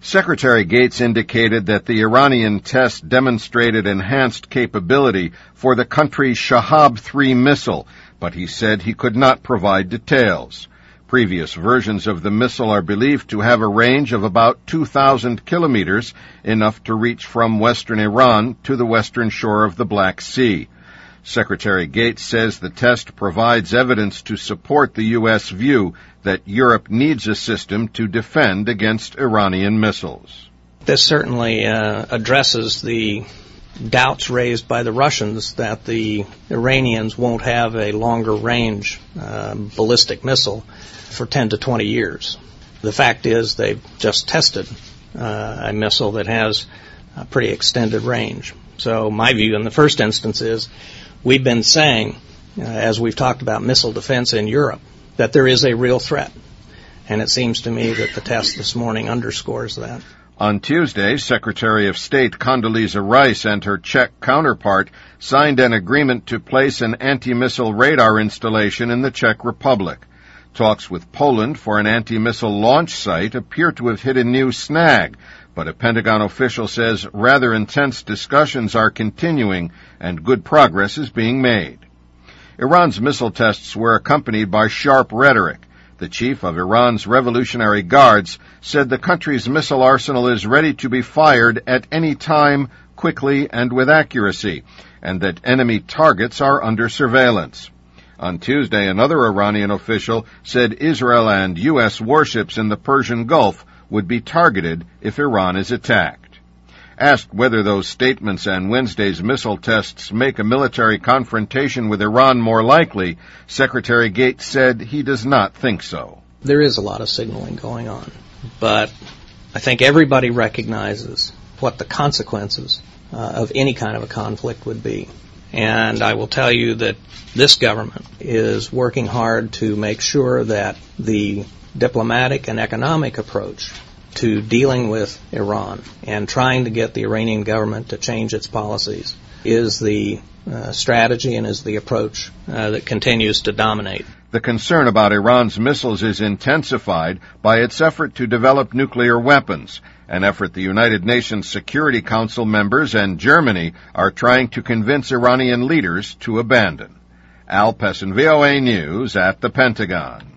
Secretary Gates indicated that the Iranian test demonstrated enhanced capability for the country's Shahab-3 missile, but he said he could not provide details. Previous versions of the missile are believed to have a range of about 2,000 kilometers, enough to reach from western Iran to the western shore of the Black Sea. Secretary Gates says the test provides evidence to support the U.S. view that Europe needs a system to defend against Iranian missiles. This certainly addresses the doubts raised by the Russians that the Iranians won't have a longer range ballistic missile for 10 to 20 years. The fact is they've just tested a missile that has a pretty extended range. So my view in the first instance is we've been saying, as we've talked about missile defense in Europe, that there is a real threat. And it seems to me that the test this morning underscores that. On Tuesday, Secretary of State Condoleezza Rice and her Czech counterpart signed an agreement to place an anti-missile radar installation in the Czech Republic. Talks with Poland for an anti-missile launch site appear to have hit a new snag, but a Pentagon official says rather intense discussions are continuing and good progress is being made. Iran's missile tests were accompanied by sharp rhetoric. The chief of Iran's Revolutionary Guards said the country's missile arsenal is ready to be fired at any time, quickly and with accuracy, and that enemy targets are under surveillance. On Tuesday, another Iranian official said Israel and U.S. warships in the Persian Gulf would be targeted if Iran is attacked. Asked whether those statements and Wednesday's missile tests make a military confrontation with Iran more likely, Secretary Gates said he does not think so. There is a lot of signaling going on, but I think everybody recognizes what the consequences of any kind of a conflict would be. And I will tell you that this government is working hard to make sure that the diplomatic and economic approach to dealing with Iran and trying to get the Iranian government to change its policies is the strategy and is the approach that continues to dominate. The concern about Iran's missiles is intensified by its effort to develop nuclear weapons, an effort the United Nations Security Council members and Germany are trying to convince Iranian leaders to abandon. Al Pessin, VOA News at the Pentagon.